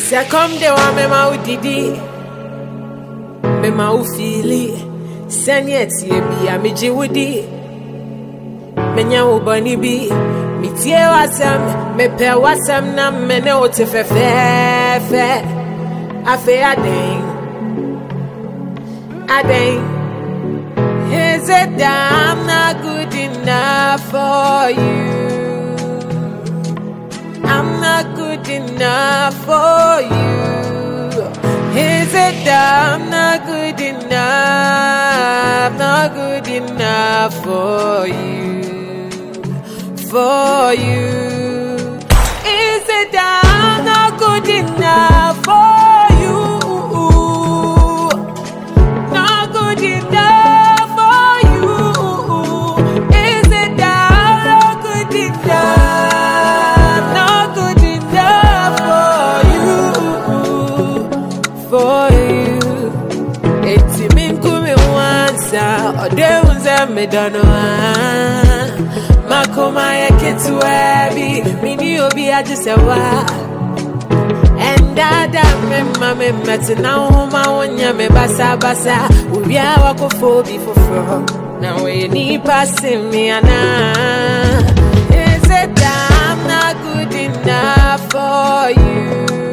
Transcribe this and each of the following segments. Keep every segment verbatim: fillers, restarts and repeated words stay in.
Second day wa me ma udidi, me ma ufili. Senyeti ebi a me jiwudi, me nya ubani bi. Me tie wasam, me pe wasam na me ne ote fe fe fe. Afe adeng, adeng. Is it that I'm not good enough for you? I'm not good enough for you. Is it that I'm not good enough? Not good enough for you, for you. Is it that I'm not good enough for you? Not good enough for you. Is it that I'm not good enough? Not good enough for you, for you. It's me coming once, or there was a medano. Makoma ya kitu wabi, mini obi aje sewa. And dada me mame meti na homa wonya me basa basa. Ubi awako fobi fofro, na we ni passing me ana. Is it that I'm not good enough for you?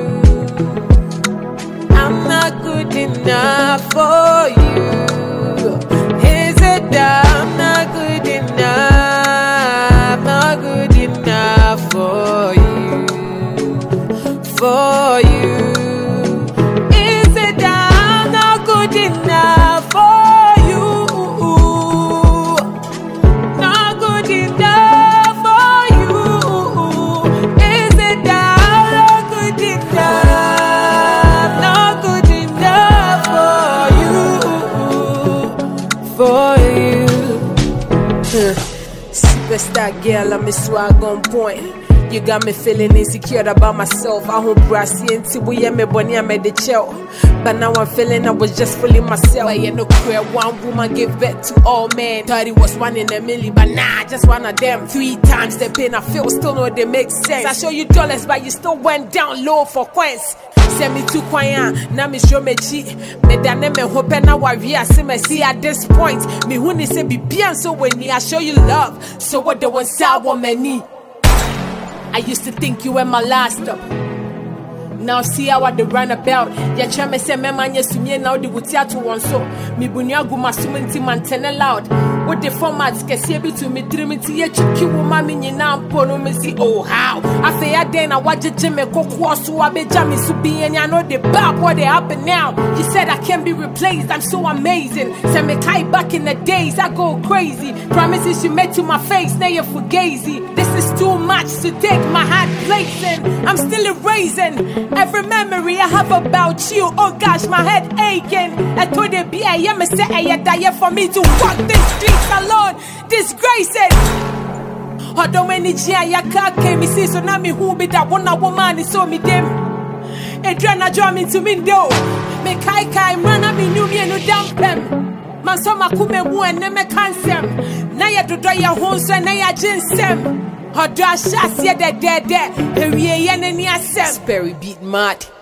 I'm not good enough for you. Is it that I'm not good enough? Not good enough for you, for you. Is it that I'm not good enough for you? Not good enough for you. Is it that I'm not good enough? Not good enough for you, for you. Superstar girl, I'm a swag on point. You got me feeling insecure about myself. I hope brassy until we am me bunny, I made the chill. But now I'm feeling I was just fooling myself. I ain't no queer, one woman gave birth to all men. Thought it was one in a million, but nah, just one of them. Three times the pain I feel, still know they make sense. I show you dollars, but you still went down low for coins. Send me to Kwaya, now me show me cheat. Me dane me hope now I see me see at this point. Me who ni say be bien so when I show you love. So what the one sour many. I used to think you were my last stop. Now see how I the run about. Ya try me say me man yes me now the wutia to one so. Me bunya gu masuminti man ten loud. What the formats can see be to me dream it ye chiki woman me now pono me see oh how. I say I then I watch a Jimmy Coco so I be jammy so be and I know the bad what they happen now. You said I can't be replaced, I'm so amazing. Send me kai back in the days, I go crazy. Promises you made to my face, now you're fugazi. This is too much to take my heart placing. I'm still erasing every memory I have about you. Oh gosh, my head aching. I told you be I am a say I die for me to walk this streets alone, disgracing. Although many Gia Yaka came me see so now me who be that one woman is so me them. A drana draw me to me do. Me kai kai run me new me no damn them. Man so ma kume mu and me cancel. Na ya do do ya hon so na ya jinsem. How do I shas ye de de de. Here ye ye ni asem. Sperry beat mad.